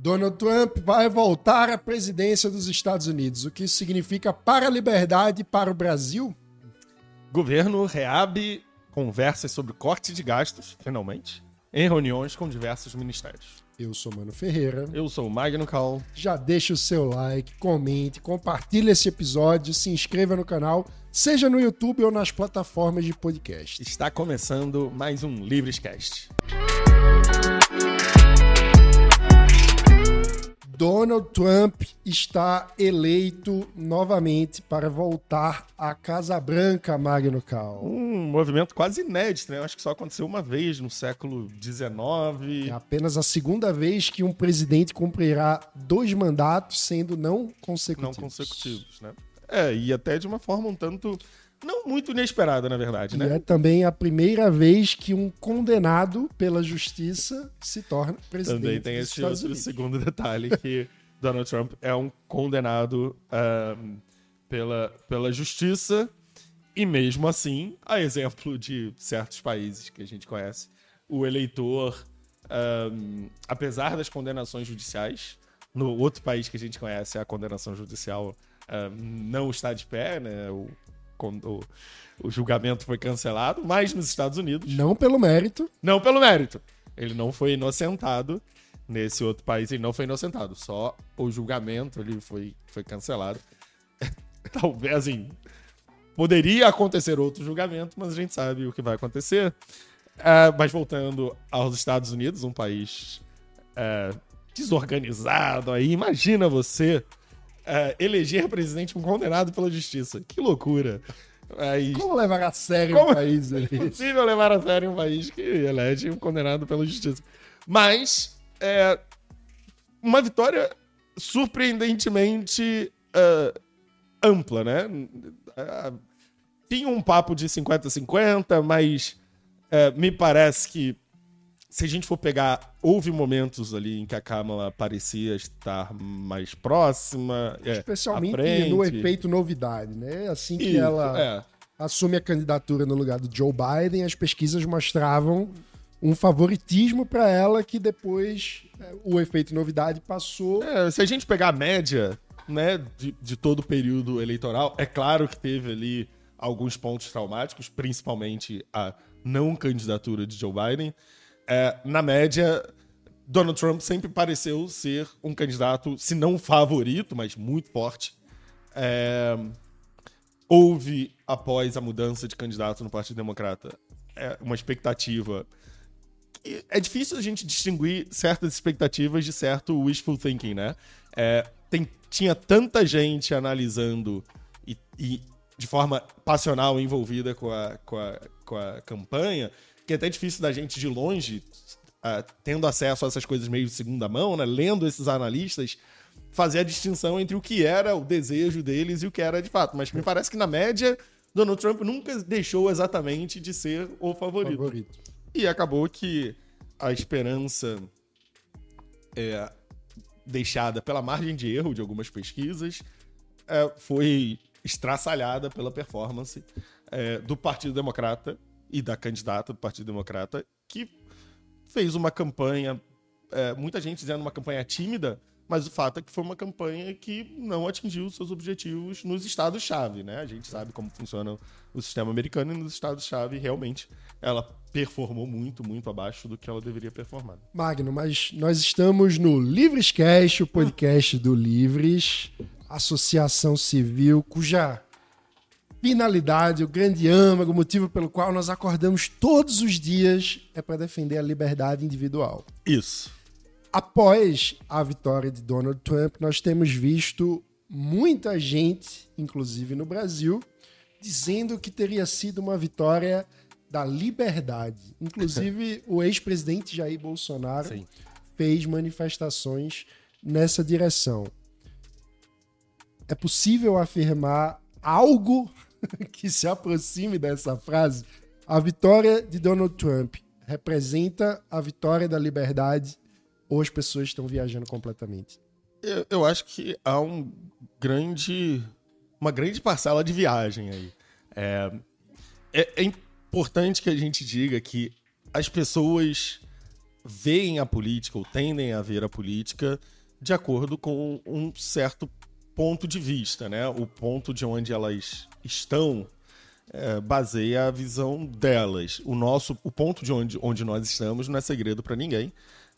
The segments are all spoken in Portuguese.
Donald Trump vai voltar à presidência dos Estados Unidos. O que isso significa para a liberdade e para o Brasil? Governo reabre conversas sobre corte de gastos, finalmente, em reuniões com diversos ministérios. Eu sou Mano Ferreira. Eu sou o Magno Cal. Já deixa o seu like, comente, compartilhe esse episódio, se inscreva no canal, seja no YouTube ou nas plataformas de podcast. Está começando mais um Livrescast. Donald Trump está eleito novamente para voltar à Casa Branca, Magno Cal. Um movimento quase inédito, né? Eu acho que só aconteceu uma vez no século XIX. É apenas a segunda vez que um presidente cumprirá 2 mandatos, sendo não consecutivos. Não consecutivos, né? E até de uma forma um tanto... não muito inesperada, na verdade, né? E é também a primeira vez que um condenado pela justiça se torna presidente Também tem dos esse Estados outro Unidos. segundo detalhe, que Donald Trump é um condenado pela justiça, e mesmo assim, a exemplo de certos países que a gente conhece, o eleitor, apesar das condenações judiciais, no outro país que a gente conhece, a condenação judicial não está de pé, né? O julgamento foi cancelado, mas nos Estados Unidos... Não pelo mérito. Não pelo mérito. Ele não foi inocentado. Nesse outro país ele não foi inocentado. Só o julgamento ele foi cancelado. Talvez, assim... poderia acontecer outro julgamento, mas a gente sabe o que vai acontecer. Mas voltando aos Estados Unidos, um país desorganizado aí. Imagina você... eleger presidente um condenado pela justiça. Que loucura. Como levar a sério um país ali? É impossível levar a sério um país que elege um condenado pela justiça. Mas uma vitória surpreendentemente ampla, né? Tinha um papo de 50-50, mas me parece que se a gente for pegar, houve momentos ali em que a Kamala parecia estar mais próxima, especialmente à frente. no efeito novidade, né? Assim que ela assume a candidatura no lugar do Joe Biden, as pesquisas mostravam um favoritismo para ela que depois o efeito novidade passou. Se a gente pegar a média, né, de todo o período eleitoral, é claro que teve ali alguns pontos traumáticos, principalmente a não candidatura de Joe Biden. Na média, Donald Trump sempre pareceu ser um candidato, se não favorito, mas muito forte. Houve, após a mudança de candidato no Partido Democrata, uma expectativa. É difícil a gente distinguir certas expectativas de certo wishful thinking, né? Tinha tanta gente analisando e de forma passional envolvida com a campanha, que é até difícil da gente de longe, tendo acesso a essas coisas meio de segunda mão, né, lendo esses analistas, fazer a distinção entre o que era o desejo deles e o que era de fato. Mas me parece que, na média, Donald Trump nunca deixou exatamente de ser o favorito. E acabou que a esperança deixada pela margem de erro de algumas pesquisas foi estraçalhada pela performance do Partido Democrata e da candidata do Partido Democrata, que fez uma campanha, muita gente dizendo uma campanha tímida, mas o fato é que foi uma campanha que não atingiu seus objetivos nos estados-chave, né? A gente sabe como funciona o sistema americano, e nos estados-chave, realmente, ela performou muito, muito abaixo do que ela deveria performar. Magno, mas nós estamos no Livrescast, o podcast do Livres, associação civil, cuja finalidade, o grande âmago, o motivo pelo qual nós acordamos todos os dias é para defender a liberdade individual. Isso. Após a vitória de Donald Trump, nós temos visto muita gente, inclusive no Brasil, dizendo que teria sido uma vitória da liberdade. Inclusive, o ex-presidente Jair Bolsonaro fez manifestações nessa direção. É possível afirmar algo que se aproxime dessa frase? A vitória de Donald Trump representa a vitória da liberdade ou as pessoas estão viajando completamente? Eu acho que há uma grande parcela de viagem aí. É importante que a gente diga que as pessoas veem a política ou tendem a ver a política de acordo com um certo ponto de vista, né? O ponto de onde elas estão baseia a visão delas. O ponto de onde nós estamos não é segredo para ninguém.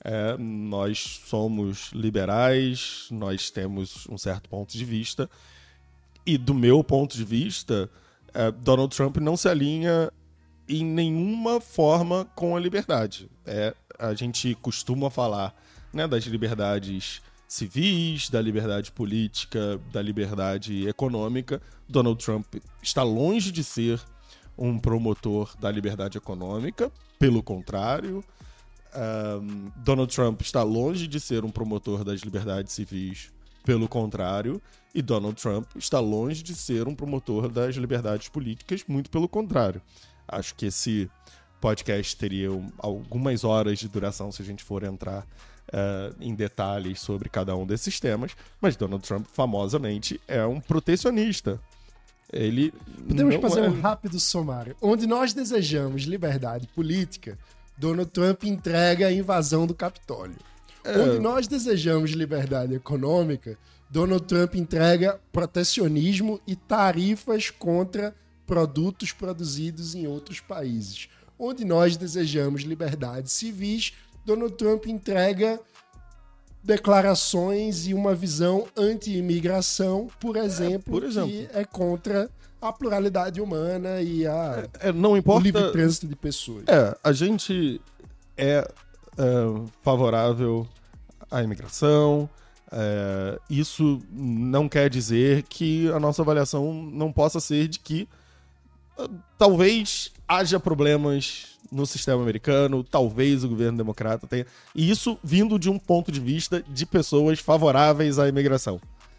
Nós somos liberais, nós temos um certo ponto de vista, e do meu ponto de vista, Donald Trump não se alinha em nenhuma forma com a liberdade. A gente costuma falar, né, das liberdades civis, da liberdade política, da liberdade econômica. Donald Trump está longe de ser um promotor da liberdade econômica, pelo contrário. Donald Trump está longe de ser um promotor das liberdades civis, pelo contrário. E Donald Trump está longe de ser um promotor das liberdades políticas, muito pelo contrário. Acho que esse podcast teria algumas horas de duração se a gente for entrar em detalhes sobre cada um desses temas, mas Donald Trump, famosamente, é um protecionista. Podemos fazer um rápido sumário. Onde nós desejamos liberdade política, Donald Trump entrega a invasão do Capitólio. Onde nós desejamos liberdade econômica, Donald Trump entrega protecionismo e tarifas contra produtos produzidos em outros países. Onde nós desejamos liberdades civis, Donald Trump entrega declarações e uma visão anti-imigração, por exemplo, que é contra a pluralidade humana e não importa, o livre trânsito de pessoas. A gente é favorável à imigração. Isso não quer dizer que a nossa avaliação não possa ser de que talvez haja problemas no sistema americano, talvez o governo democrata tenha. E isso vindo de um ponto de vista de pessoas favoráveis à imigração.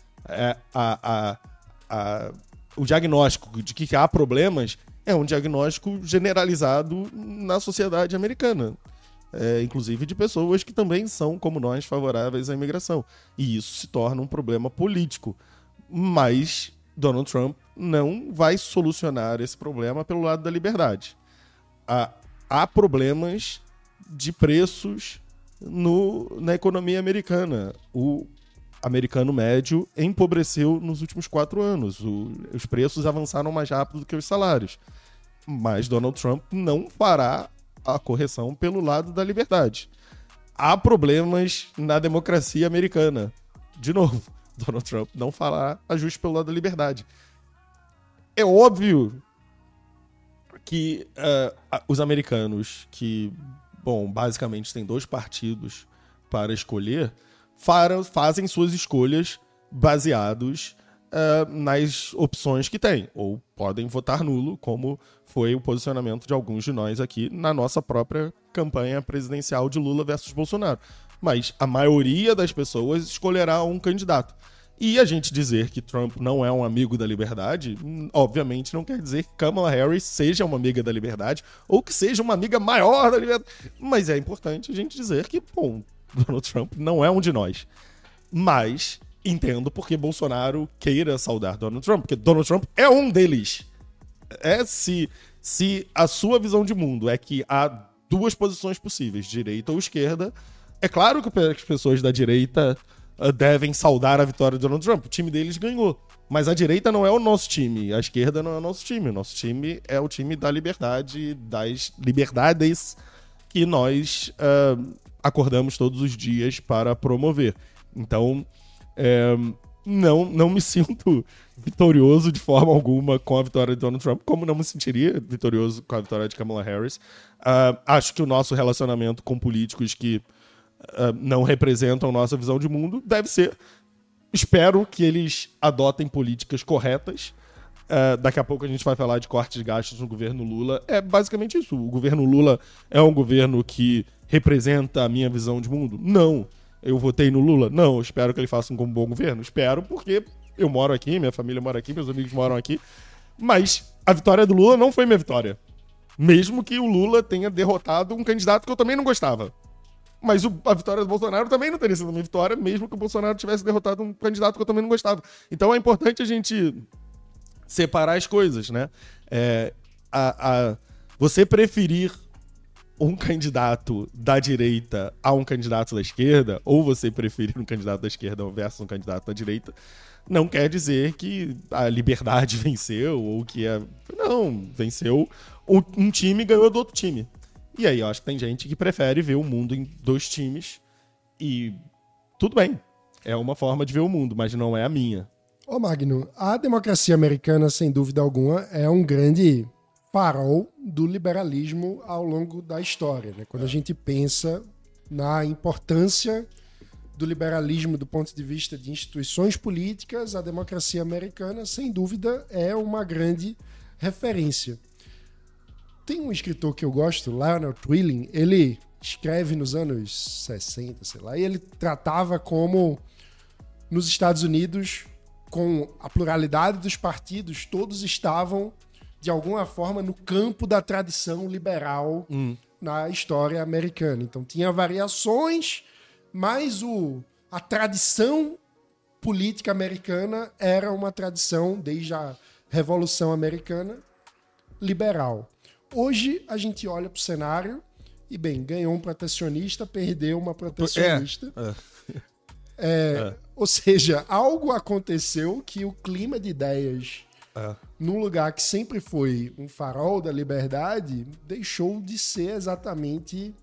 O diagnóstico de que há problemas é um diagnóstico generalizado na sociedade americana. Inclusive de pessoas que também são, como nós, favoráveis à imigração. E isso se torna um problema político. Mas Donald Trump não vai solucionar esse problema pelo lado da liberdade. Há problemas de preços na economia americana. O americano médio empobreceu nos últimos 4 anos. Os preços avançaram mais rápido do que os salários. Mas Donald Trump não fará a correção pelo lado da liberdade. Há problemas na democracia americana. De novo, Donald Trump não fará ajuste pelo lado da liberdade. É óbvio que os americanos que, basicamente têm 2 partidos para escolher, fazem suas escolhas baseados nas opções que têm, ou podem votar nulo, como foi o posicionamento de alguns de nós aqui na nossa própria campanha presidencial de Lula versus Bolsonaro. Mas a maioria das pessoas escolherá um candidato. E a gente dizer que Trump não é um amigo da liberdade, obviamente não quer dizer que Kamala Harris seja uma amiga da liberdade ou que seja uma amiga maior da liberdade. Mas é importante a gente dizer que, Donald Trump não é um de nós. Mas entendo porque Bolsonaro queira saudar Donald Trump, porque Donald Trump é um deles. Se a sua visão de mundo é que há 2 posições possíveis, direita ou esquerda, é claro que as pessoas da direita devem saudar a vitória de Donald Trump. O time deles ganhou. Mas a direita não é o nosso time. A esquerda não é o nosso time. O nosso time é o time da liberdade, das liberdades que nós acordamos todos os dias para promover. Então, não me sinto vitorioso de forma alguma com a vitória de Donald Trump, como não me sentiria vitorioso com a vitória de Kamala Harris. Acho que o nosso relacionamento com políticos que não representam nossa visão de mundo deve ser... Espero que eles adotem políticas corretas. Daqui a pouco a gente vai falar de cortes de gastos no governo Lula. É basicamente isso. O governo Lula é um governo que representa a minha visão de mundo? Não. Eu votei no Lula? Não. Espero que ele faça um bom governo? Espero, porque eu moro aqui, minha família mora aqui, meus amigos moram aqui. Mas a vitória do Lula não foi minha vitória. Mesmo que o Lula tenha derrotado um candidato que eu também não gostava. Mas a vitória do Bolsonaro também não teria sido minha vitória, mesmo que o Bolsonaro tivesse derrotado um candidato que eu também não gostava. Então é importante a gente separar as coisas, né? Você preferir um candidato da direita a um candidato da esquerda, ou você preferir um candidato da esquerda versus um candidato da direita, não quer dizer que a liberdade venceu, ou que Não, venceu um time e ganhou do outro time. E aí eu acho que tem gente que prefere ver o mundo em dois times e tudo bem. É uma forma de ver o mundo, mas não é a minha. Ô Magno, a democracia americana, sem dúvida alguma, é um grande farol do liberalismo ao longo da história, né? Quando a gente pensa na importância do liberalismo do ponto de vista de instituições políticas, a democracia americana, sem dúvida, é uma grande referência. Tem um escritor que eu gosto, Lionel Trilling, ele escreve nos anos 60, sei lá, e ele tratava como nos Estados Unidos, com a pluralidade dos partidos, todos estavam, de alguma forma, no campo da tradição liberal na história americana. Então tinha variações, mas a tradição política americana era uma tradição, desde a Revolução Americana, liberal. Hoje a gente olha para o cenário e, bem, ganhou um protecionista, perdeu uma protecionista. Ou seja, algo aconteceu que o clima de ideias num lugar que sempre foi um farol da liberdade deixou de ser exatamente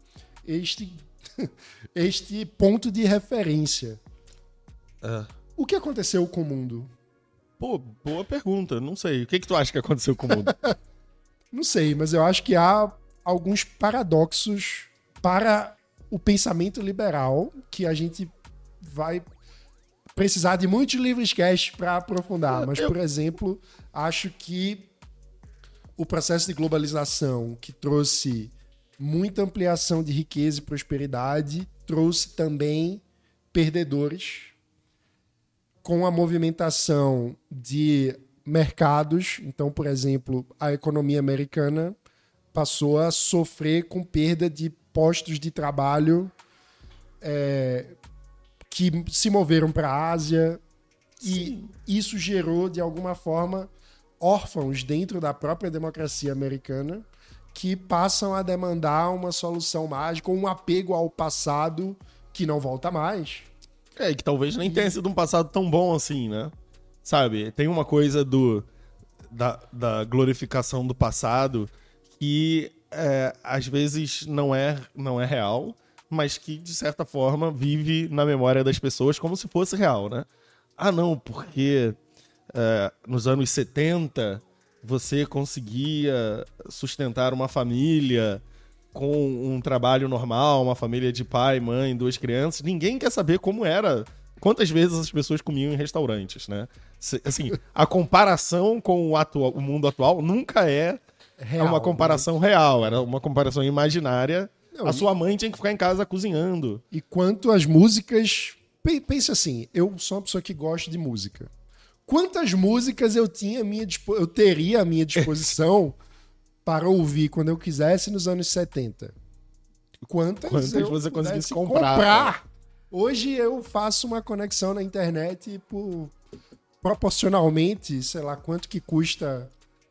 este ponto de referência. O que aconteceu com o mundo? Pô, boa pergunta. Não sei. O que tu acha que aconteceu com o mundo? Não sei, mas eu acho que há alguns paradoxos para o pensamento liberal que a gente vai precisar de muitos livros cast para aprofundar. Mas, por exemplo, acho que o processo de globalização, que trouxe muita ampliação de riqueza e prosperidade, trouxe também perdedores, com a movimentação de mercados. Então, por exemplo, a economia americana passou a sofrer com perda de postos de trabalho que se moveram para a Ásia. Sim. E isso gerou, de alguma forma, órfãos dentro da própria democracia americana que passam a demandar uma solução mágica, um apego ao passado que não volta mais. E que talvez nem tenha sido um passado tão bom assim, né? Sabe, tem uma coisa da glorificação do passado que às vezes não é real, mas que, de certa forma, vive na memória das pessoas como se fosse real, né? Ah, não, porque nos anos 70 você conseguia sustentar uma família com um trabalho normal, uma família de pai, mãe, 2 crianças. Ninguém quer saber como era, quantas vezes as pessoas comiam em restaurantes, né? Assim, a comparação com o mundo atual nunca é real, uma comparação real, era uma comparação imaginária. Não, a sua mãe tinha que ficar em casa cozinhando. E quanto às músicas, pense assim, eu sou uma pessoa que gosta de música. Quantas músicas eu teria à minha disposição para ouvir quando eu quisesse nos anos 70? Quantas você conseguisse comprar? Hoje eu faço uma conexão na internet proporcionalmente, sei lá, quanto que custa...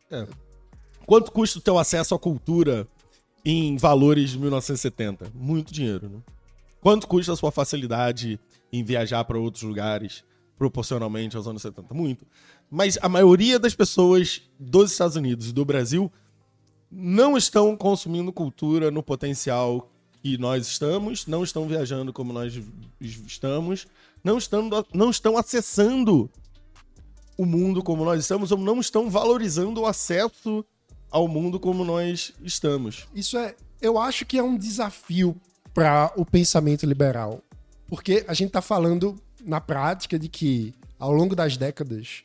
Quanto custa o teu acesso à cultura em valores de 1970? Muito dinheiro, né? Quanto custa a sua facilidade em viajar para outros lugares proporcionalmente aos anos 70? Muito. Mas a maioria das pessoas dos Estados Unidos e do Brasil não estão consumindo cultura no potencial que nós estamos, não estão viajando como nós estamos, não estão acessando o mundo como nós estamos, ou não estão valorizando o acesso ao mundo como nós estamos. Eu acho que é um desafio para o pensamento liberal, porque a gente está falando na prática de que, ao longo das décadas,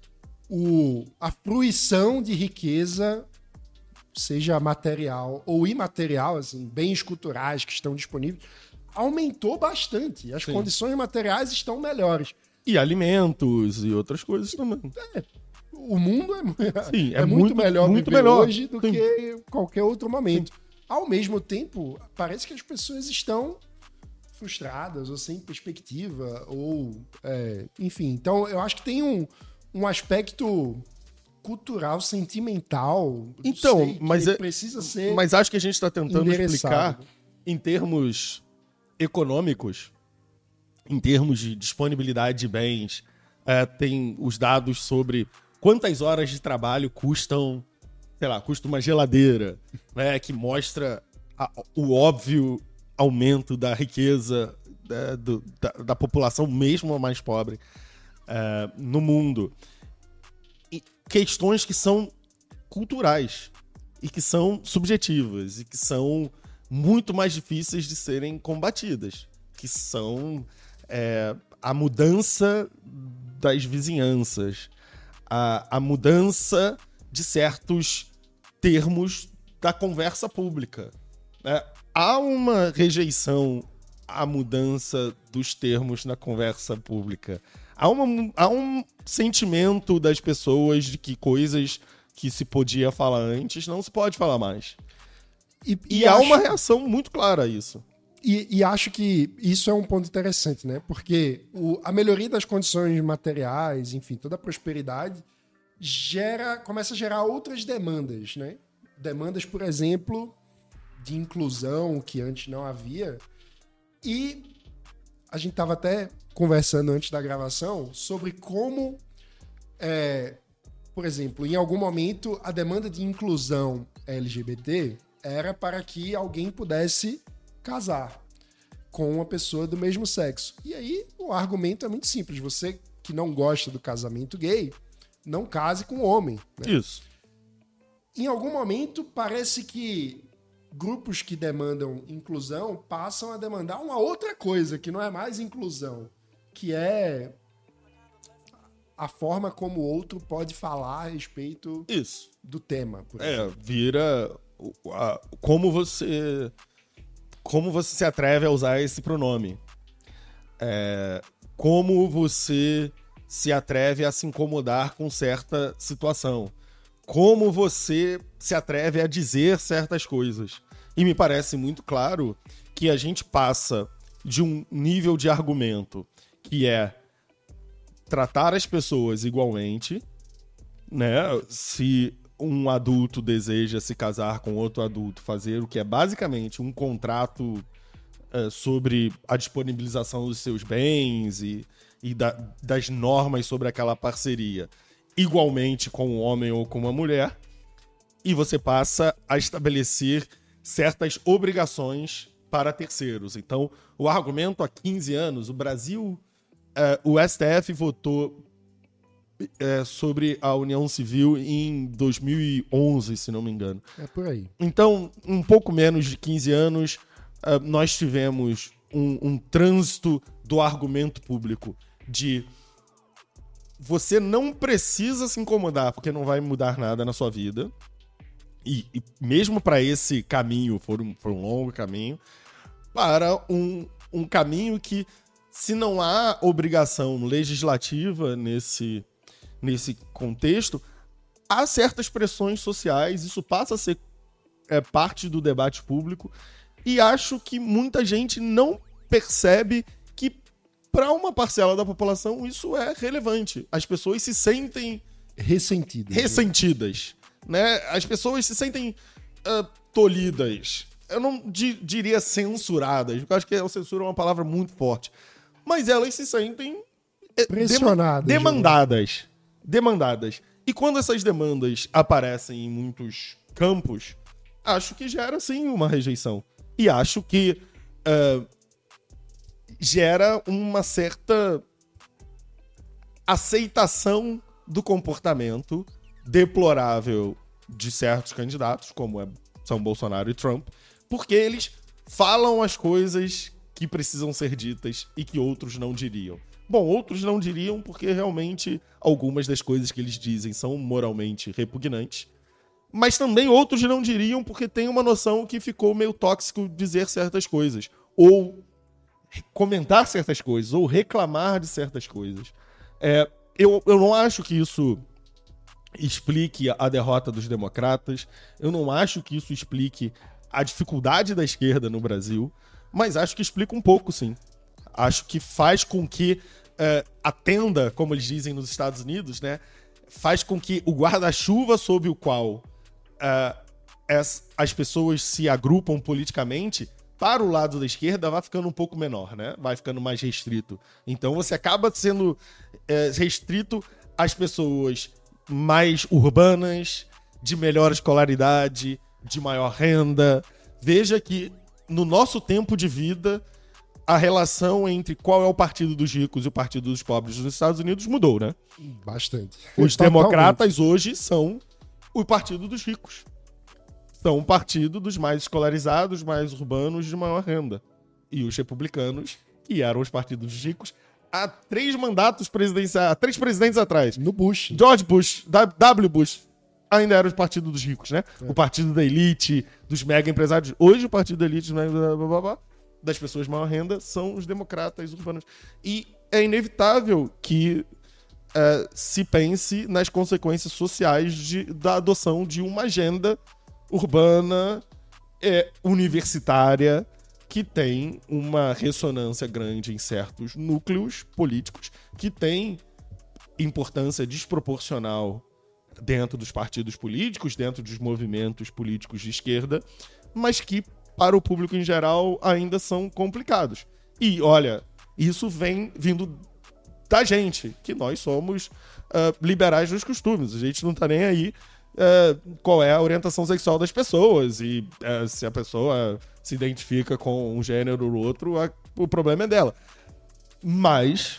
a fruição de riqueza, seja material ou imaterial, assim, bens culturais que estão disponíveis, aumentou bastante. As condições materiais estão melhores. E alimentos e outras coisas também. O mundo é muito melhor hoje do que qualquer outro momento. Sim. Ao mesmo tempo, parece que as pessoas estão frustradas ou sem perspectiva, ou enfim. Então, eu acho que tem um aspecto cultural, sentimental. Então, precisa ser. Mas acho que a gente está tentando explicar endereçado. em termos econômicos, em termos de disponibilidade de bens, tem os dados sobre quantas horas de trabalho custam, sei lá, custa uma geladeira, né, que mostra o óbvio aumento da riqueza da população, mesmo a mais pobre, no mundo. E questões que são culturais e que são subjetivas e que são muito mais difíceis de serem combatidas, que são a mudança das vizinhanças, a mudança de certos termos da conversa pública. Há uma rejeição à mudança dos termos na conversa pública. Há um sentimento das pessoas de que coisas que se podia falar antes não se pode falar mais. E há uma reação muito clara a isso. E acho que isso é um ponto interessante, né? Porque a melhoria das condições materiais, enfim, toda a prosperidade, começa a gerar outras demandas, né? Demandas, por exemplo, de inclusão, que antes não havia. E a gente estava até conversando antes da gravação sobre como, por exemplo, em algum momento, a demanda de inclusão LGBT era para que alguém pudesse casar com uma pessoa do mesmo sexo. E aí o argumento é muito simples. Você que não gosta do casamento gay, não case com homem. Né? Isso. Em algum momento, parece que grupos que demandam inclusão passam a demandar uma outra coisa, que não é mais inclusão, que é a forma como o outro pode falar a respeito do tema. Vira como você se atreve a usar esse pronome. Como você se atreve a se incomodar com certa situação. Como você se atreve a dizer certas coisas. E me parece muito claro que a gente passa de um nível de argumento que é tratar as pessoas igualmente, né? Se um adulto deseja se casar com outro adulto, fazer o que é basicamente um contrato sobre a disponibilização dos seus bens e das normas sobre aquela parceria, igualmente com um homem ou com uma mulher, e você passa a estabelecer certas obrigações para terceiros. Então, o argumento há 15 anos, o Brasil, o STF votou sobre a união civil em 2011, se não me engano. É por aí. Então, um pouco menos de 15 anos, nós tivemos um trânsito do argumento público de você não precisa se incomodar porque não vai mudar nada na sua vida. E mesmo para esse caminho, foi um longo caminho, para um caminho que, se não há obrigação legislativa nesse contexto, há certas pressões sociais, isso passa a ser parte do debate público, e acho que muita gente não percebe que, para uma parcela da população, isso é relevante. As pessoas se sentem ressentidas. Né? As pessoas se sentem tolhidas. Eu não diria censuradas, porque eu acho que a censura é uma palavra muito forte. Mas elas se sentem pressionadas. Demandadas. E quando essas demandas aparecem em muitos campos, acho que gera, sim, uma rejeição. E acho que gera uma certa aceitação do comportamento deplorável de certos candidatos, como são Bolsonaro e Trump, porque eles falam as coisas que precisam ser ditas e que outros não diriam. Bom, outros não diriam porque realmente algumas das coisas que eles dizem são moralmente repugnantes, mas também outros não diriam porque tem uma noção que ficou meio tóxico dizer certas coisas, ou comentar certas coisas, ou reclamar de certas coisas. Eu não acho que isso explique a derrota dos democratas, eu não acho que isso explique a dificuldade da esquerda no Brasil, mas acho que explica um pouco, sim. Acho que faz com que atenda, como eles dizem nos Estados Unidos, né, faz com que o guarda-chuva sob o qual as pessoas se agrupam politicamente para o lado da esquerda vai ficando um pouco menor, né? Vai ficando mais restrito. Então você acaba sendo restrito às pessoas mais urbanas, de melhor escolaridade, de maior renda. Veja que no nosso tempo de vida, a relação entre qual é o partido dos ricos e o partido dos pobres nos Estados Unidos mudou, né? Bastante. Os democratas hoje são o partido dos ricos. São o partido dos mais escolarizados, mais urbanos, de maior renda. E os republicanos, que eram os partidos dos ricos, há 3 mandatos presidenciais, há 3 presidentes atrás. No Bush. George Bush, W. Bush, ainda era o partido dos ricos, né? O partido da elite, dos mega empresários. Hoje o partido da elite, das pessoas de maior renda, são os democratas urbanos. E é inevitável que se pense nas consequências sociais da adoção de uma agenda urbana, universitária, que tem uma ressonância grande em certos núcleos políticos, que tem importância desproporcional dentro dos partidos políticos, dentro dos movimentos políticos de esquerda, mas que, para o público em geral, ainda são complicados. E, olha, isso vem vindo da gente, que nós somos liberais nos costumes. A gente não tá nem aí qual é a orientação sexual das pessoas e se a pessoa se identifica com um gênero ou outro, o problema é dela. Mas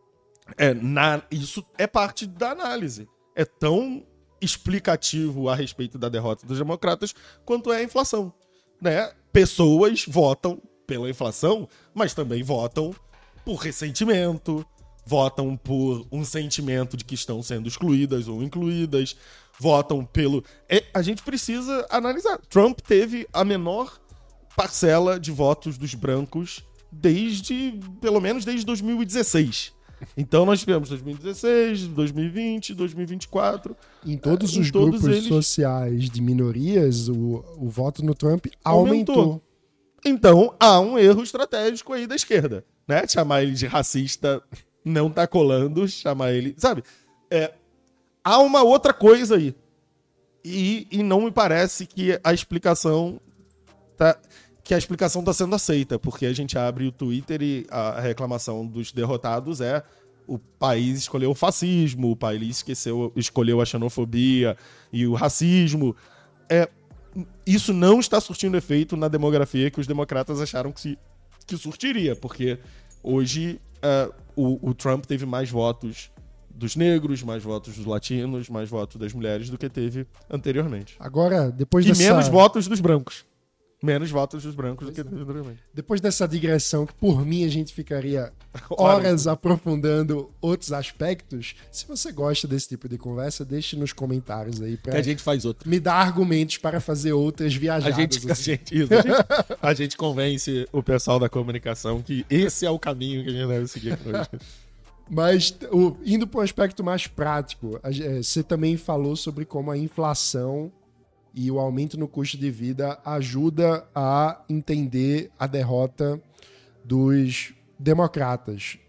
isso é parte da análise. É tão explicativo a respeito da derrota dos democratas quanto é a inflação, né? Pessoas votam pela inflação, mas também votam por ressentimento, votam por um sentimento de que estão sendo excluídas ou incluídas, votam pelo... a gente precisa analisar. Trump teve a menor parcela de votos dos brancos pelo menos desde 2016. Então nós tivemos 2016, 2020, 2024. Em todos os grupos sociais de minorias, o voto no Trump aumentou. Então há um erro estratégico aí da esquerda, né? Chamar ele de racista não tá colando, chamar ele... Sabe? Há uma outra coisa aí. E não me parece que a explicação tá sendo aceita, porque a gente abre o Twitter e a reclamação dos derrotados o país escolheu o fascismo, o país escolheu a xenofobia e o racismo. Isso não está surtindo efeito na demografia que os democratas acharam que surtiria, porque hoje o Trump teve mais votos dos negros, mais votos dos latinos, mais votos das mulheres do que teve anteriormente. Agora, menos votos dos brancos. Menos votos dos brancos do que teve anteriormente. Depois dessa digressão, que por mim a gente ficaria horas aprofundando outros aspectos, se você gosta desse tipo de conversa, deixe nos comentários aí que a gente faz outro. Me dá argumentos para fazer outras viajadas. A gente convence o pessoal da comunicação que esse é o caminho que a gente deve seguir hoje. Mas, indo para um aspecto mais prático, você também falou sobre como a inflação e o aumento no custo de vida ajuda a entender a derrota dos democratas.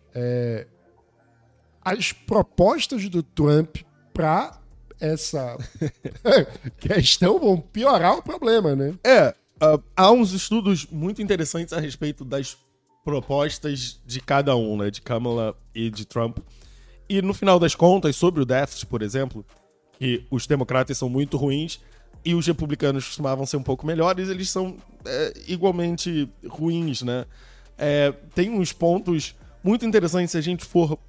As propostas do Trump para essa questão vão piorar o problema, né? Há uns estudos muito interessantes a respeito das propostas de cada um, né? De Kamala e de Trump. E no final das contas, sobre o déficit, por exemplo, que os democratas são muito ruins e os republicanos costumavam ser um pouco melhores, eles são igualmente ruins, né? Tem uns pontos muito interessantes se a gente for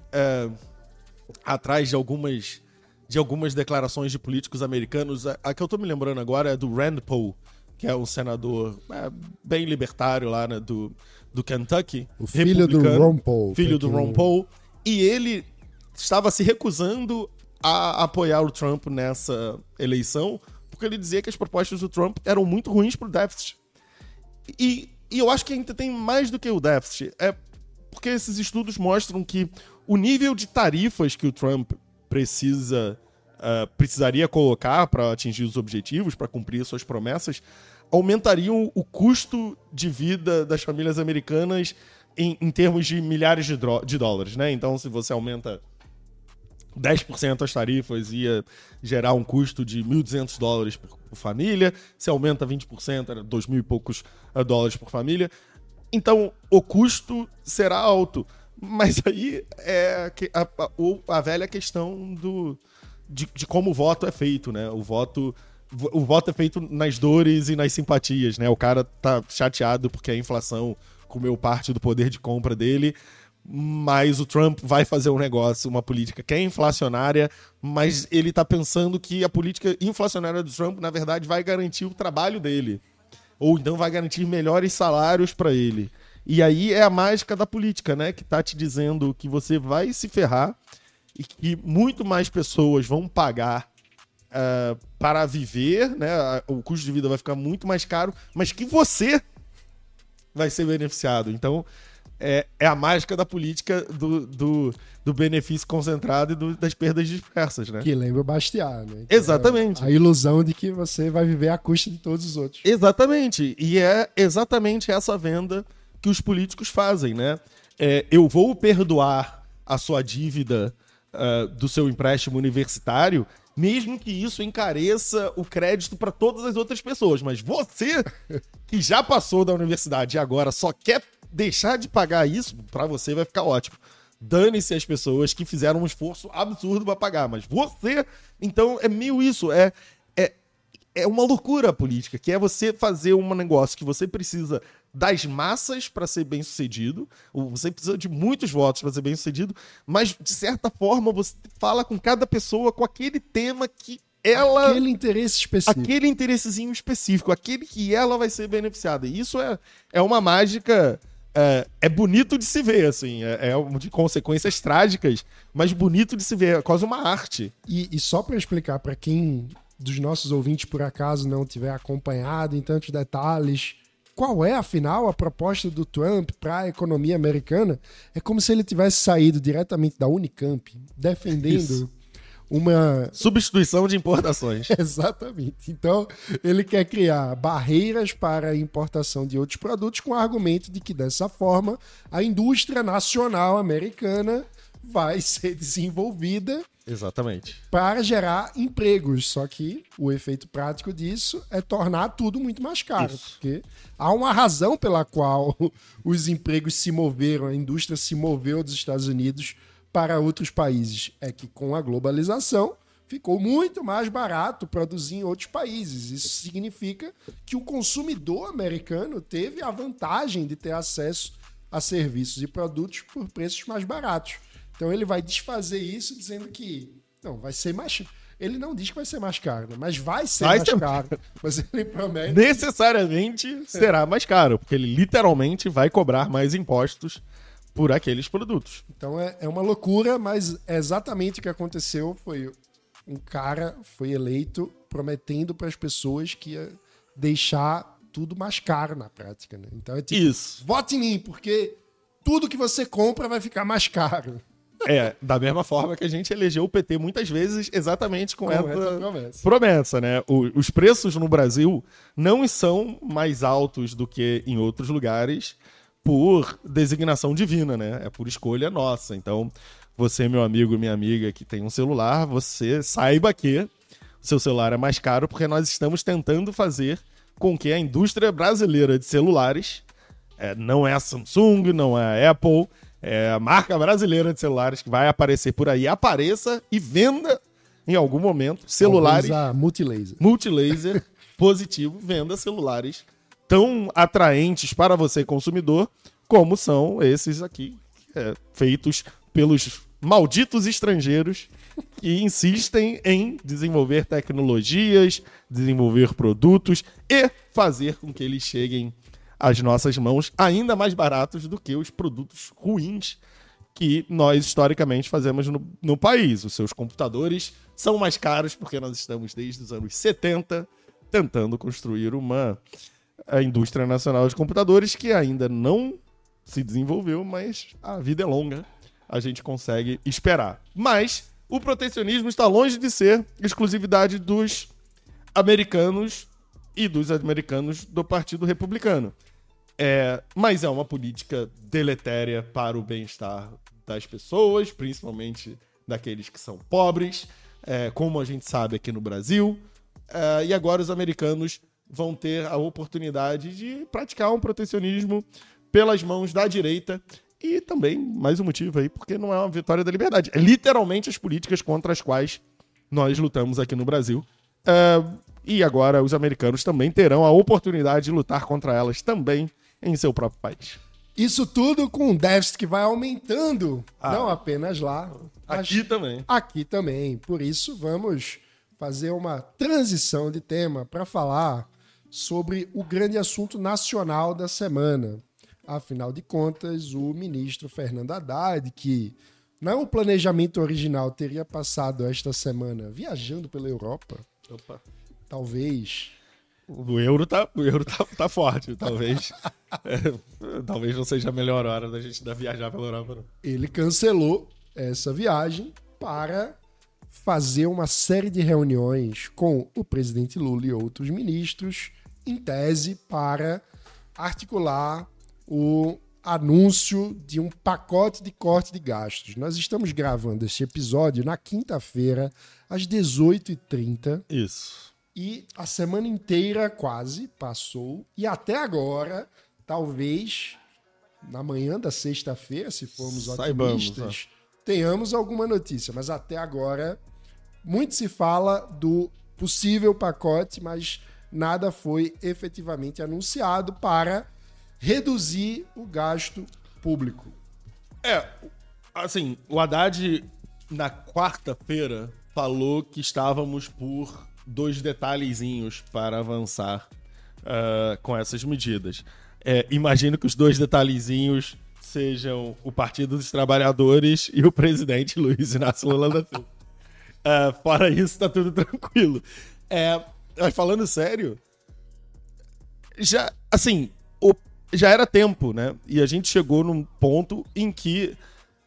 atrás de algumas declarações de políticos americanos. A que eu tô me lembrando agora é do Rand Paul, que é um senador bem libertário lá, né, do Kentucky. O filho do Ron Paul. Filho do Ron Paul. E ele estava se recusando a apoiar o Trump nessa eleição, porque ele dizia que as propostas do Trump eram muito ruins pro déficit. E eu acho que ainda tem mais do que o déficit. Porque esses estudos mostram que o nível de tarifas que o Trump precisaria colocar para atingir os objetivos, para cumprir suas promessas, aumentariam o custo de vida das famílias americanas em termos de milhares de dólares, né? Então, se você aumenta 10% as tarifas ia gerar um custo de $1.200 por família. Se aumenta 20%, era 2.000 e poucos dólares por família. Então, o custo será alto. Mas aí é a velha questão de como o voto é feito, né? O voto é feito nas dores e nas simpatias, né? O cara tá chateado porque a inflação comeu parte do poder de compra dele, mas o Trump vai fazer um negócio, uma política que é inflacionária, mas ele tá pensando que a política inflacionária do Trump, na verdade, vai garantir o trabalho dele. Ou então vai garantir melhores salários para ele. E aí é a mágica da política, né? Que tá te dizendo que você vai se ferrar e que muito mais pessoas vão pagar para viver, né? O custo de vida vai ficar muito mais caro, mas que você vai ser beneficiado. Então, é a mágica da política do benefício concentrado e das perdas dispersas, né? Que lembra o Bastiat, né? Exatamente. A ilusão de que você vai viver à custa de todos os outros. Exatamente. E é exatamente essa venda que os políticos fazem, né? Eu vou perdoar a sua dívida do seu empréstimo universitário, mesmo que isso encareça o crédito para todas as outras pessoas. Mas você, que já passou da universidade e agora só quer deixar de pagar isso, para você vai ficar ótimo. Dane-se as pessoas que fizeram um esforço absurdo para pagar. Mas você... Então, é meio isso. É uma loucura a política, que é você fazer um negócio que você precisa das massas para ser bem sucedido, ou você precisa de muitos votos para ser bem sucedido, mas de certa forma você fala com cada pessoa com aquele tema que ela... Aquele interesse específico. Aquele interessezinho específico, aquele que ela vai ser beneficiada. E isso é uma mágica... É bonito de se ver, assim, de consequências trágicas, mas bonito de se ver, é quase uma arte. E só para explicar para quem dos nossos ouvintes por acaso não tiver acompanhado em tantos detalhes, qual é, afinal, a proposta do Trump para a economia americana? É como se ele tivesse saído diretamente da Unicamp, defendendo Isso. uma... Substituição de importações. Exatamente. Então, ele quer criar barreiras para a importação de outros produtos com o argumento de que, dessa forma, a indústria nacional americana vai ser desenvolvida. Exatamente. Para gerar empregos. Só que o efeito prático disso é tornar tudo muito mais caro. Isso. Porque há uma razão pela qual os empregos se moveram, a indústria se moveu dos Estados Unidos para outros países. É que com a globalização ficou muito mais barato produzir em outros países. Isso significa que o consumidor americano teve a vantagem de ter acesso a serviços e produtos por preços mais baratos. Então ele vai desfazer isso dizendo que não, vai ser mais... Ele não diz que vai ser mais caro, né? Mas vai ser mais caro. Mas ele promete... Necessariamente será mais caro, porque ele literalmente vai cobrar mais impostos por aqueles produtos. Então é uma loucura, mas exatamente o que aconteceu foi um cara foi eleito prometendo para as pessoas que ia deixar tudo mais caro na prática, né? Então é tipo, isso. Vote em mim, porque tudo que você compra vai ficar mais caro. Da mesma forma que a gente elegeu o PT muitas vezes exatamente com essa promessa, né? Os preços no Brasil não são mais altos do que em outros lugares por designação divina, né? É por escolha nossa. Então, você, meu amigo, minha amiga, que tem um celular, você saiba que o seu celular é mais caro porque nós estamos tentando fazer com que a indústria brasileira de celulares, não é a Samsung, não é a Apple, é a marca brasileira de celulares que vai aparecer por aí, apareça e venda em algum momento celulares... Multilaser positivo, venda celulares tão atraentes para você, consumidor, como são esses aqui, feitos pelos malditos estrangeiros que insistem em desenvolver tecnologias, desenvolver produtos e fazer com que eles cheguem às nossas mãos ainda mais baratos do que os produtos ruins que nós historicamente fazemos no país. Os seus computadores são mais caros porque nós estamos desde os anos 70 tentando construir a indústria nacional de computadores que ainda não se desenvolveu, mas a vida é longa, a gente consegue esperar. Mas o protecionismo está longe de ser exclusividade dos americanos e dos americanos do Partido Republicano. Mas é uma política deletéria para o bem-estar das pessoas, principalmente daqueles que são pobres, como a gente sabe aqui no Brasil. E agora os americanos vão ter a oportunidade de praticar um protecionismo pelas mãos da direita. E também, mais um motivo aí, porque não é uma vitória da liberdade. É literalmente as políticas contra as quais nós lutamos aqui no Brasil. E agora os americanos também terão a oportunidade de lutar contra elas também em seu próprio país. Isso tudo com um déficit que vai aumentando, não apenas lá. Aqui também. Aqui também. Por isso, vamos fazer uma transição de tema para falar sobre o grande assunto nacional da semana. Afinal de contas, o ministro Fernando Haddad, que no planejamento original teria passado esta semana viajando pela Europa, talvez... O euro tá forte, talvez. Talvez não seja a melhor hora da gente viajar pela Europa, não. Ele cancelou essa viagem para fazer uma série de reuniões com o presidente Lula e outros ministros, em tese, para articular o anúncio de um pacote de corte de gastos. Nós estamos gravando este episódio na quinta-feira, às 18h30. Isso. E a semana inteira quase passou. E até agora, talvez na manhã da sexta-feira, se formos otimistas, tenhamos alguma notícia. Mas até agora, muito se fala do possível pacote, mas nada foi efetivamente anunciado para reduzir o gasto público. Assim, o Haddad, na quarta-feira, falou que estávamos por 2 detalhezinhos para avançar com essas medidas. Imagino que os 2 detalhezinhos sejam o Partido dos Trabalhadores e o presidente Luiz Inácio Lula da Silva. Fora isso, tá tudo tranquilo. Mas falando sério, já era tempo, né? E a gente chegou num ponto em que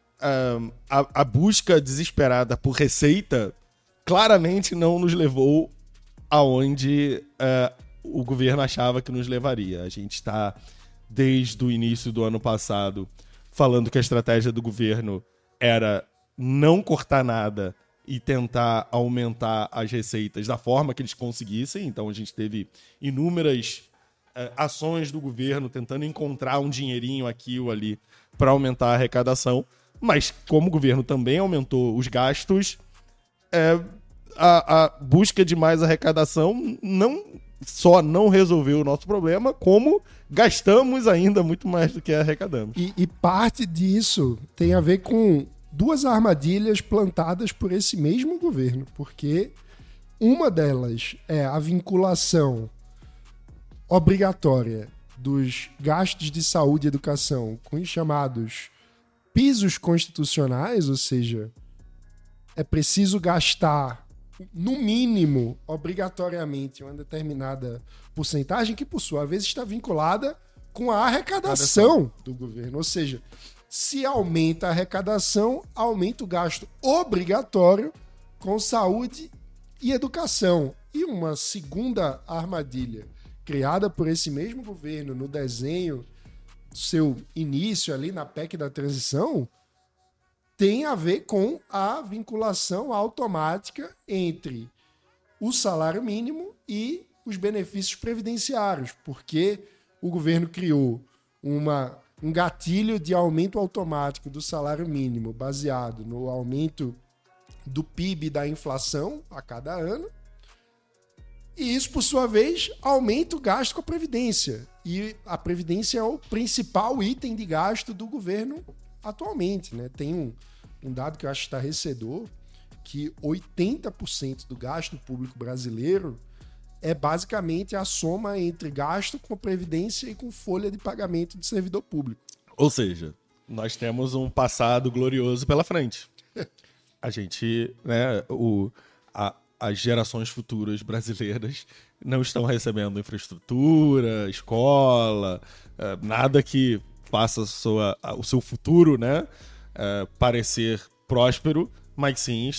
a busca desesperada por receita claramente não nos levou aonde o governo achava que nos levaria. A gente está, desde o início do ano passado, falando que a estratégia do governo era não cortar nada e tentar aumentar as receitas da forma que eles conseguissem. Então a gente teve inúmeras ações do governo tentando encontrar um dinheirinho aqui ou ali para aumentar a arrecadação. Mas como o governo também aumentou os gastos, a busca de mais arrecadação não só não resolveu o nosso problema, como gastamos ainda muito mais do que arrecadamos. E parte disso tem a ver com 2 armadilhas plantadas por esse mesmo governo, porque uma delas é a vinculação obrigatória dos gastos de saúde e educação com os chamados pisos constitucionais, ou seja, é preciso gastar, no mínimo, obrigatoriamente, uma determinada porcentagem que, por sua vez, está vinculada com a arrecadação do governo. Ou seja, se aumenta a arrecadação, aumenta o gasto obrigatório com saúde e educação. E uma segunda armadilha criada por esse mesmo governo no desenho do seu início ali na PEC da transição, tem a ver com a vinculação automática entre o salário mínimo e os benefícios previdenciários, porque o governo criou um gatilho de aumento automático do salário mínimo baseado no aumento do PIB da inflação a cada ano. E isso, por sua vez, aumenta o gasto com a Previdência. E a Previdência é o principal item de gasto do governo atualmente, né? Tem um dado que eu acho estarrecedor, que 80% do gasto público brasileiro é basicamente a soma entre gasto com a Previdência e com folha de pagamento de servidor público. Ou seja, nós temos um passado glorioso pela frente. A gente, né, as gerações futuras brasileiras não estão recebendo infraestrutura, escola, nada que faça o seu futuro, né, parecer próspero, mas sim,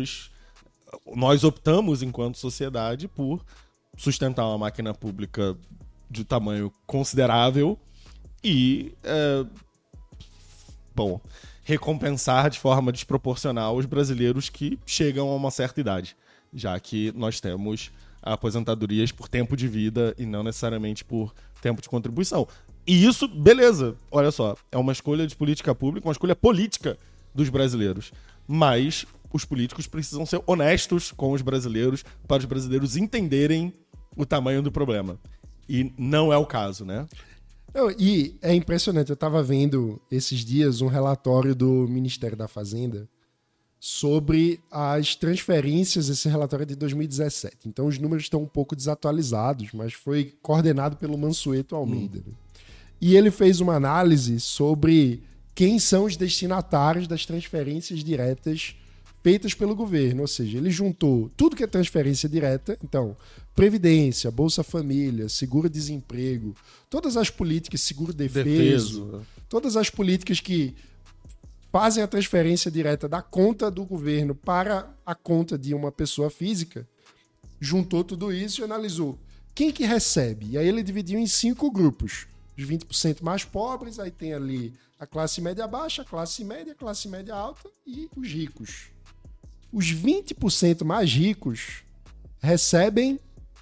nós optamos enquanto sociedade por sustentar uma máquina pública de tamanho considerável e, bom, recompensar de forma desproporcional os brasileiros que chegam a uma certa idade, já que nós temos aposentadorias por tempo de vida e não necessariamente por tempo de contribuição. E isso, beleza, olha só, é uma escolha de política pública, uma escolha política dos brasileiros. Mas os políticos precisam ser honestos com os brasileiros para os brasileiros entenderem o tamanho do problema. E não é o caso, né? E é impressionante, eu estava vendo esses dias um relatório do Ministério da Fazenda sobre as transferências, esse relatório é de 2017. Então os números estão um pouco desatualizados, mas foi coordenado pelo Mansueto Almeida. E ele fez uma análise sobre quem são os destinatários das transferências diretas feitas pelo governo. Ou seja, ele juntou tudo que é transferência direta, então, Previdência, Bolsa Família, Seguro-Desemprego, todas as políticas, seguro-defeso, todas as políticas que fazem a transferência direta da conta do governo para a conta de uma pessoa física, juntou tudo isso e analisou quem que recebe. E aí ele dividiu em 5 grupos. Os 20% mais pobres, aí tem ali a classe média baixa, a classe média alta e os ricos. Os 20% mais ricos recebem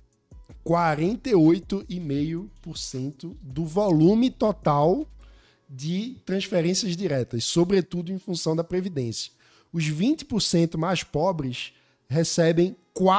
48,5% do volume total de transferências diretas, sobretudo em função da Previdência. Os 20% mais pobres recebem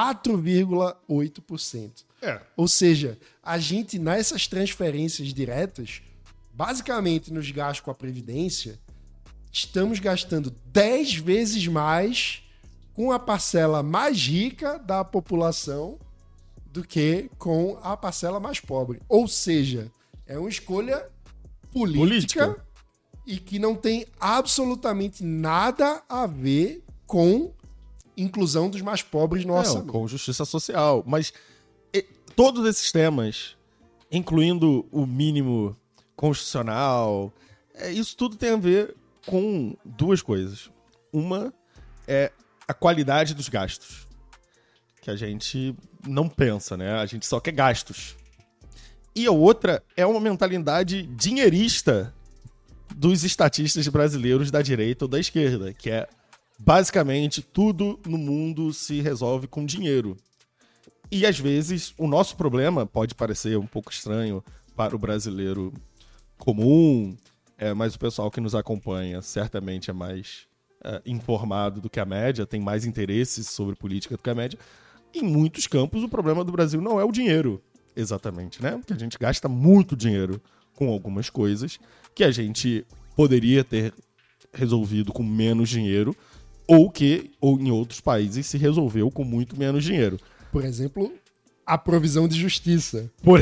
4,8%. Ou seja, a gente, nessas transferências diretas, basicamente nos gastos com a Previdência, estamos gastando 10 vezes mais com a parcela mais rica da população do que com a parcela mais pobre. Ou seja, é uma escolha política e que não tem absolutamente nada a ver com inclusão dos mais pobres no orçamento. Com justiça social. Mas todos esses temas, incluindo o mínimo constitucional, isso tudo tem a ver com 2 coisas. Uma é a qualidade dos gastos, que a gente não pensa, né? A gente só quer gastos. E a outra é uma mentalidade dinheirista dos estatistas brasileiros da direita ou da esquerda, que é basicamente tudo no mundo se resolve com dinheiro. E às vezes o nosso problema pode parecer um pouco estranho para o brasileiro comum, mas o pessoal que nos acompanha certamente é mais informado do que a média, tem mais interesses sobre política do que a média. Em muitos campos, o problema do Brasil não é o dinheiro, exatamente, né? Porque a gente gasta muito dinheiro com algumas coisas que a gente poderia ter resolvido com menos dinheiro ou em outros países se resolveu com muito menos dinheiro. Por exemplo, a provisão de justiça. Por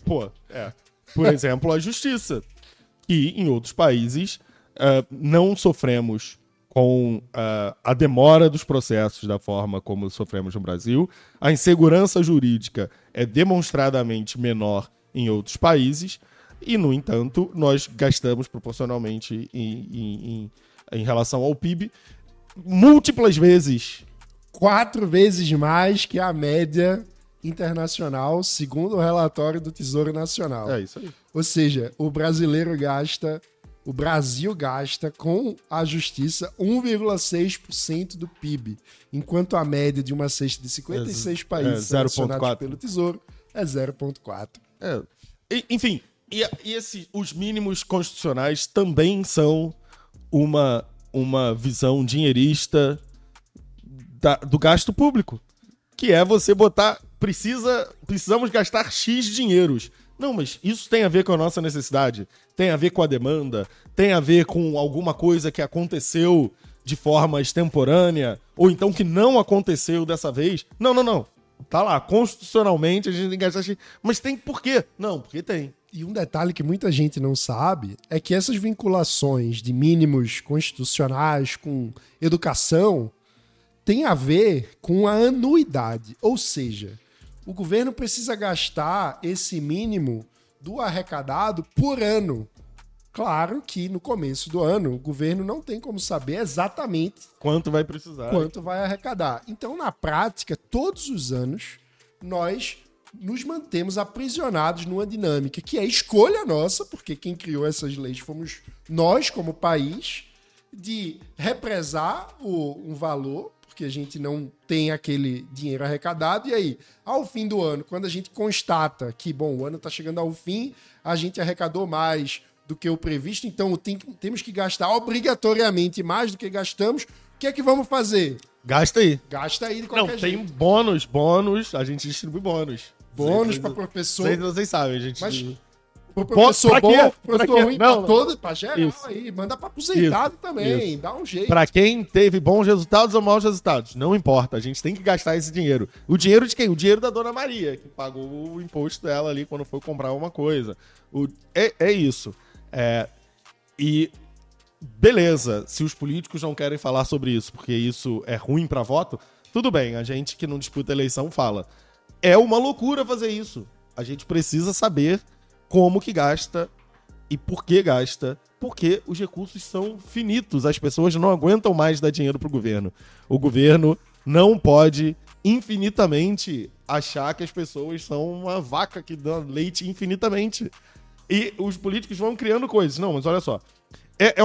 exemplo, a justiça. E em outros países não sofremos com a demora dos processos da forma como sofremos no Brasil. A insegurança jurídica é demonstradamente menor em outros países e, no entanto, nós gastamos proporcionalmente em relação ao PIB múltiplas vezes. 4 vezes mais que a média internacional, segundo o relatório do Tesouro Nacional. É isso aí. Ou seja, o Brasil gasta com a justiça 1,6% do PIB, enquanto a média de uma cesta de 56 países selecionados pelo Tesouro é 0,4%. Enfim, os mínimos constitucionais também são uma visão dinheirista do gasto público, que é você botar, precisamos gastar X dinheiros. Não, mas isso tem a ver com a nossa necessidade, tem a ver com a demanda, tem a ver com alguma coisa que aconteceu de forma extemporânea, ou então que não aconteceu dessa vez. Não. Tá lá, constitucionalmente a gente tem que gastar X. Mas tem por quê? Não, porque tem. E um detalhe que muita gente não sabe é que essas vinculações de mínimos constitucionais com educação têm a ver com a anuidade. Ou seja, o governo precisa gastar esse mínimo do arrecadado por ano. Claro que no começo do ano o governo não tem como saber exatamente quanto vai precisar, quanto vai arrecadar. Então, na prática, todos os anos, nós nos mantemos aprisionados numa dinâmica que é escolha nossa, porque quem criou essas leis fomos nós como país, de represar um valor, porque a gente não tem aquele dinheiro arrecadado, e aí, ao fim do ano, quando a gente constata que, bom, o ano está chegando ao fim, a gente arrecadou mais do que o previsto, então temos que gastar obrigatoriamente mais do que gastamos, o que é que vamos fazer? Gasta aí. Gasta aí de qualquer Tem jeito. bônus, a gente distribui bônus. Bônus para professor. Vocês sabem, a gente... Mas pro professor pra bom, quê? professor Pra quê? ruim, Não, pra todo, pra geral Isso. aí. Manda pra aposentado também, Isso. dá um jeito. Pra quem teve bons resultados ou maus resultados, não importa, a gente tem que gastar esse dinheiro. O dinheiro de quem? O dinheiro da Dona Maria, que pagou o imposto dela ali quando foi comprar uma coisa. É isso. E beleza, se os políticos não querem falar sobre isso, porque isso é ruim pra voto, tudo bem, a gente que não disputa eleição fala. É uma loucura fazer isso. A gente precisa saber como que gasta e por que gasta, porque os recursos são finitos, as pessoas não aguentam mais dar dinheiro pro governo. O governo não pode infinitamente achar que as pessoas são uma vaca que dá leite infinitamente. E os políticos vão criando coisas. Não, mas olha só. É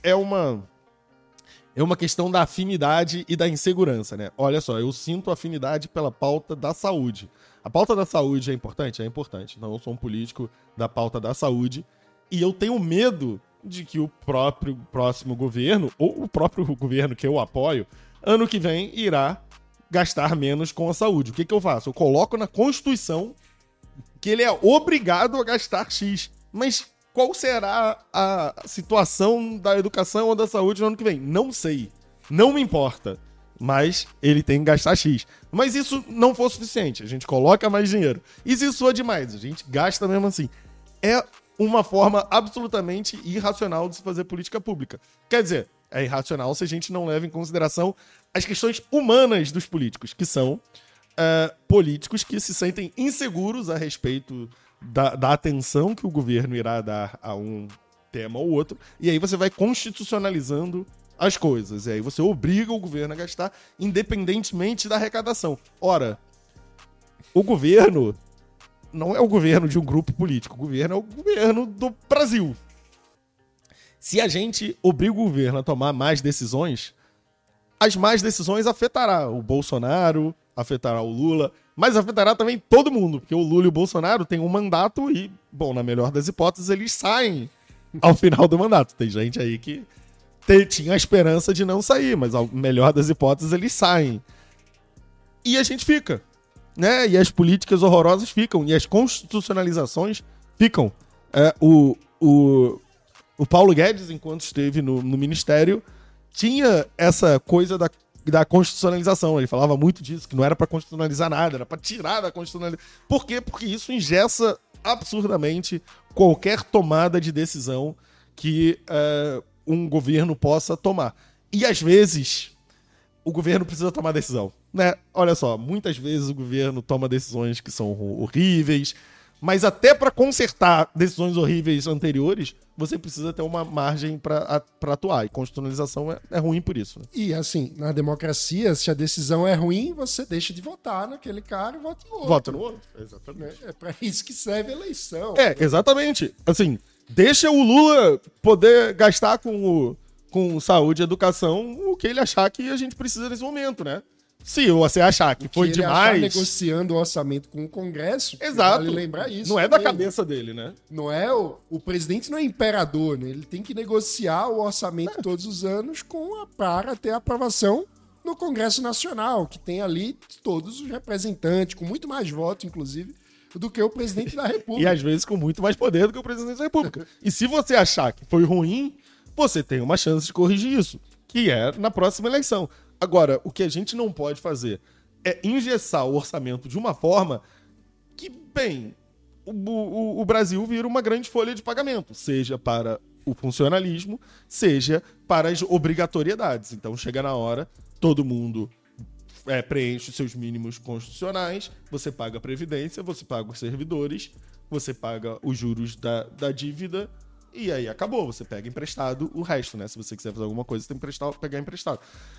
uma questão da afinidade e da insegurança, né? Olha só, eu sinto afinidade pela pauta da saúde. A pauta da saúde é importante? É importante. Não, eu sou um político da pauta da saúde e eu tenho medo de que o próximo governo, ou o próprio governo que eu apoio, ano que vem irá gastar menos com a saúde. O que eu faço? Eu coloco na Constituição que ele é obrigado a gastar X. Mas qual será a situação da educação ou da saúde no ano que vem? Não sei. Não me importa. Mas ele tem que gastar X. Mas isso não for suficiente. A gente coloca mais dinheiro. E se isso for demais, a gente gasta mesmo assim. É uma forma absolutamente irracional de se fazer política pública. Quer dizer, é irracional se a gente não leva em consideração as questões humanas dos políticos, que são políticos que se sentem inseguros a respeito da atenção que o governo irá dar a um tema ou outro, e aí você vai constitucionalizando as coisas, e aí você obriga o governo a gastar independentemente da arrecadação. Ora, o governo não é o governo de um grupo político, o governo é o governo do Brasil. Se a gente obriga o governo a tomar mais decisões, as más decisões afetará o Bolsonaro, afetará o Lula, mas afetará também todo mundo, porque o Lula e o Bolsonaro têm um mandato e, bom, na melhor das hipóteses, eles saem ao final do mandato. Tem gente aí que tinha a esperança de não sair, mas ao melhor das hipóteses, eles saem. E a gente fica, né? E as políticas horrorosas ficam, e as constitucionalizações ficam. O Paulo Guedes, enquanto esteve no ministério, tinha essa coisa da constitucionalização. Ele falava muito disso, que não era pra constitucionalizar nada, era pra tirar da constitucionalização. Por quê? Porque isso engessa absurdamente qualquer tomada de decisão que um governo possa tomar. E às vezes o governo precisa tomar decisão, né? Olha só, muitas vezes o governo toma decisões que são horríveis, mas até para consertar decisões horríveis anteriores, você precisa ter uma margem para atuar. E constitucionalização é ruim por isso. Né? E assim, na democracia, se a decisão é ruim, você deixa de votar naquele cara e vota no outro. Vota no outro, exatamente. É para isso que serve a eleição. Exatamente. Assim, deixa o Lula poder gastar com saúde e educação o que ele achar que a gente precisa nesse momento, né? Se você achar que foi demais... negociando o orçamento com o Congresso. Exato. Vale lembrar isso. Não é da cabeça dele, né? Não é o presidente não é imperador, né? Ele tem que negociar o orçamento todos os anos para ter aprovação no Congresso Nacional, que tem ali todos os representantes, com muito mais votos, inclusive, do que o presidente da República. E às vezes com muito mais poder do que o presidente da República. E se você achar que foi ruim, você tem uma chance de corrigir isso, que é na próxima eleição. Agora, o que a gente não pode fazer é engessar o orçamento de uma forma que, bem, o Brasil vira uma grande folha de pagamento, seja para o funcionalismo, seja para as obrigatoriedades. Então, chega na hora, todo mundo preenche os seus mínimos constitucionais, você paga a previdência, você paga os servidores, você paga os juros da dívida, e aí acabou, você pega emprestado o resto, né? Se você quiser fazer alguma coisa, você tem que pegar emprestado.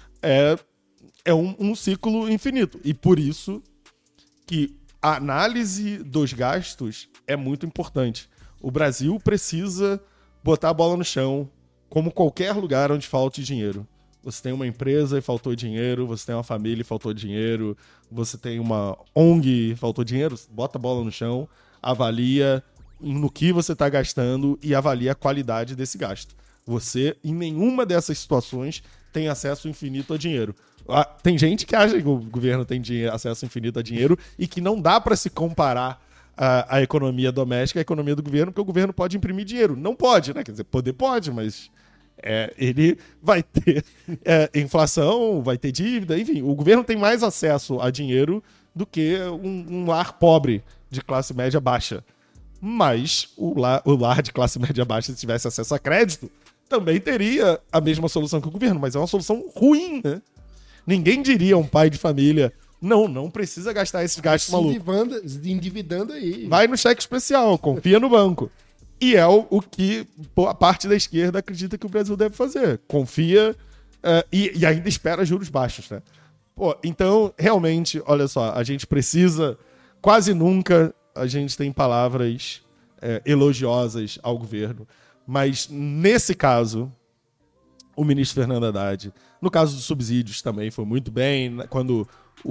É um ciclo infinito. E por isso que a análise dos gastos é muito importante. O Brasil precisa botar a bola no chão, como qualquer lugar onde falte dinheiro. Você tem uma empresa e faltou dinheiro, você tem uma família e faltou dinheiro, você tem uma ONG e faltou dinheiro, bota a bola no chão, avalia no que você está gastando e avalia a qualidade desse gasto. Você, em nenhuma dessas situações, tem acesso infinito a dinheiro. Tem gente que acha que o governo tem acesso infinito a dinheiro e que não dá para se comparar a economia doméstica à economia do governo, porque o governo pode imprimir dinheiro. Não pode, né? Quer dizer, poder pode, mas ele vai ter inflação, vai ter dívida, enfim. O governo tem mais acesso a dinheiro do que um lar pobre de classe média baixa. Mas o lar de classe média baixa, se tivesse acesso a crédito, também teria a mesma solução que o governo, mas é uma solução ruim, né? Ninguém diria a um pai de família, não precisa gastar esses gastos malucos. Se endividando aí. Vai no cheque especial, confia no banco. E é o que a parte da esquerda acredita que o Brasil deve fazer. Confia e ainda espera juros baixos, né? Então, realmente, olha só, a gente precisa, quase nunca a gente tem palavras elogiosas ao governo, mas nesse caso, o ministro Fernando Haddad, no caso dos subsídios também foi muito bem, quando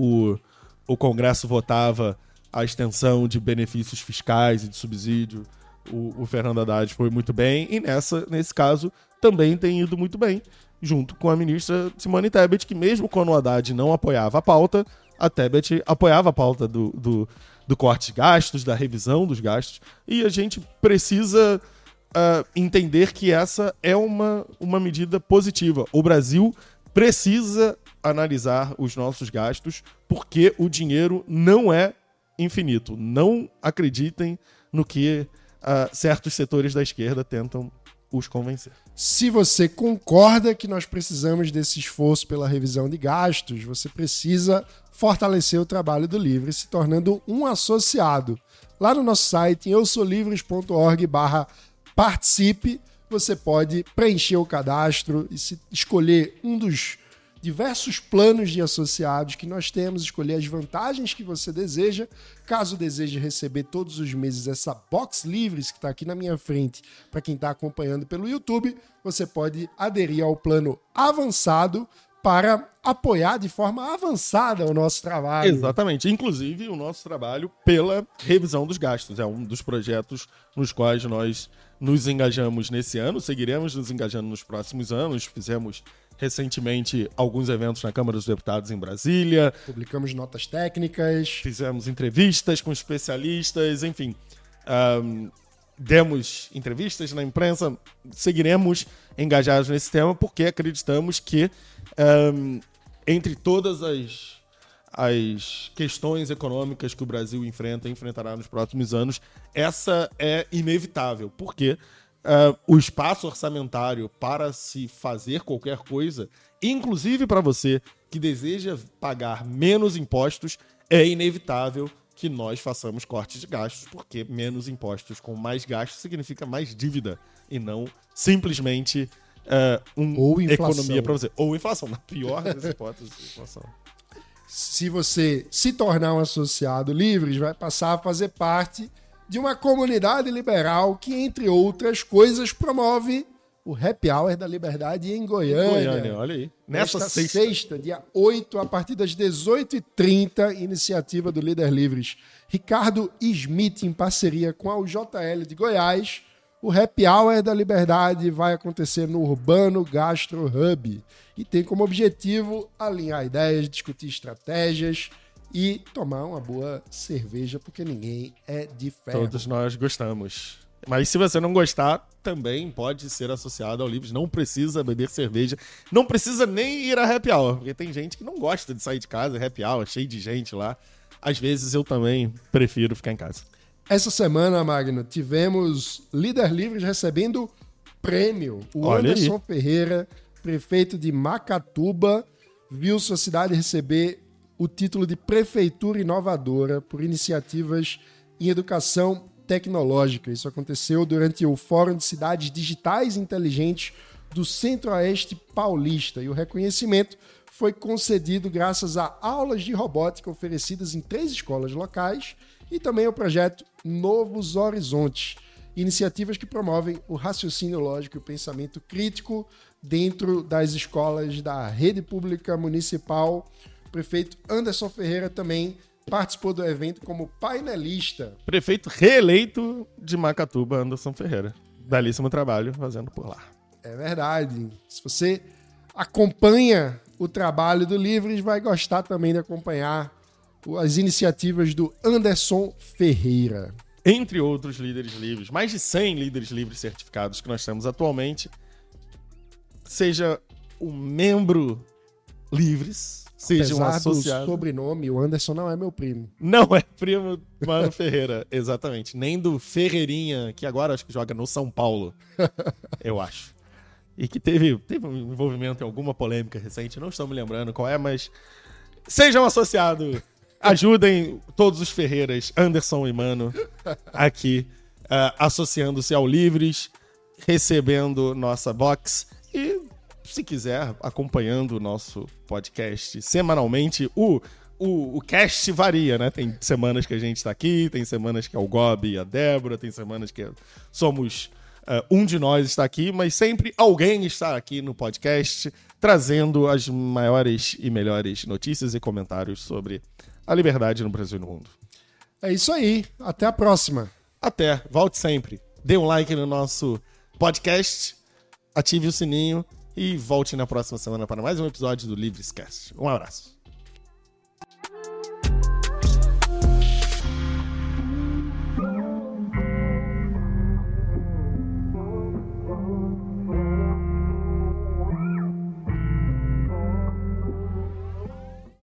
o Congresso votava a extensão de benefícios fiscais e de subsídio, o Fernando Haddad foi muito bem, e nesse caso também tem ido muito bem, junto com a ministra Simone Tebet, que mesmo quando o Haddad não apoiava a pauta, a Tebet apoiava a pauta do corte de gastos, da revisão dos gastos, e a gente precisa entender que essa é uma medida positiva. O Brasil precisa analisar os nossos gastos porque o dinheiro não é infinito. Não acreditem no que certos setores da esquerda tentam os convencer. Se você concorda que nós precisamos desse esforço pela revisão de gastos, você precisa fortalecer o trabalho do Livre se tornando um associado. Lá no nosso site, eusolivres.org/participe, você pode preencher o cadastro e escolher um dos diversos planos de associados que nós temos, escolher as vantagens que você deseja. Caso deseje receber todos os meses essa Box Livres que está aqui na minha frente, para quem está acompanhando pelo YouTube, você pode aderir ao plano avançado para apoiar de forma avançada o nosso trabalho. Exatamente. Inclusive, o nosso trabalho pela revisão dos gastos. É um dos projetos nos quais nós nos engajamos nesse ano, seguiremos nos engajando nos próximos anos. Fizemos recentemente alguns eventos na Câmara dos Deputados em Brasília. Publicamos notas técnicas. Fizemos entrevistas com especialistas, enfim. Demos entrevistas na imprensa. Seguiremos engajados nesse tema porque acreditamos que entre todas as questões econômicas que o Brasil enfrentará nos próximos anos, essa é inevitável, porque o espaço orçamentário para se fazer qualquer coisa, inclusive para você que deseja pagar menos impostos, é inevitável que nós façamos cortes de gastos, porque menos impostos com mais gastos significa mais dívida e não simplesmente ou economia para você. Ou inflação, na pior das hipóteses, inflação. Se você se tornar um associado Livres, vai passar a fazer parte de uma comunidade liberal que, entre outras coisas, promove o Happy Hour da Liberdade em Goiânia. Olha aí. Nesta sexta, dia 8, a partir das 18h30, iniciativa do Líder Livres Ricardo Smith, em parceria com a UJL de Goiás. O Happy Hour da Liberdade vai acontecer no Urbano Gastro Hub e tem como objetivo alinhar ideias, discutir estratégias e tomar uma boa cerveja, porque ninguém é de ferro. Todos nós gostamos. Mas se você não gostar, também pode ser associado ao Livres. Não precisa beber cerveja, não precisa nem ir a Happy Hour, porque tem gente que não gosta de sair de casa, Happy Hour, cheio de gente lá. Às vezes eu também prefiro ficar em casa. Essa semana, Magno, tivemos Líder Livres recebendo prêmio. O Olha Anderson aí. Ferreira, prefeito de Macatuba, viu sua cidade receber o título de Prefeitura Inovadora por iniciativas em educação tecnológica. Isso aconteceu durante o Fórum de Cidades Digitais Inteligentes do Centro-Oeste Paulista. E o reconhecimento foi concedido graças a aulas de robótica oferecidas em 3 escolas locais e também ao projeto Novos Horizontes. iniciativas que promovem o raciocínio lógico e o pensamento crítico dentro das escolas da rede pública municipal. O prefeito Anderson Ferreira também participou do evento como painelista. Prefeito reeleito de Macatuba, Anderson Ferreira. Belíssimo trabalho fazendo por lá. É verdade. Se você acompanha o trabalho do Livres, vai gostar também de acompanhar as iniciativas do Anderson Ferreira. Entre outros líderes livres, mais de 100 líderes livres certificados que nós temos atualmente. Seja um membro Livres, seja um associado. Do sobrenome, o Anderson não é meu primo. Não é primo do Mano Ferreira, exatamente. Nem do Ferreirinha, que agora acho que joga no São Paulo, eu acho. E que teve um envolvimento em alguma polêmica recente, não estou me lembrando qual é, mas sejam associados, ajudem todos os Ferreiras, Anderson e Mano, aqui, associando-se ao Livres, recebendo nossa box e, se quiser, acompanhando o nosso podcast semanalmente. O cast varia, né? Tem semanas que a gente tá aqui, tem semanas que é o Gobi e a Débora, tem semanas que somos... um de nós está aqui, mas sempre alguém está aqui no podcast trazendo as maiores e melhores notícias e comentários sobre a liberdade no Brasil e no mundo. É isso aí. Até a próxima. Até. Volte sempre. Dê um like no nosso podcast, ative o sininho e volte na próxima semana para mais um episódio do Livrescast. Um abraço.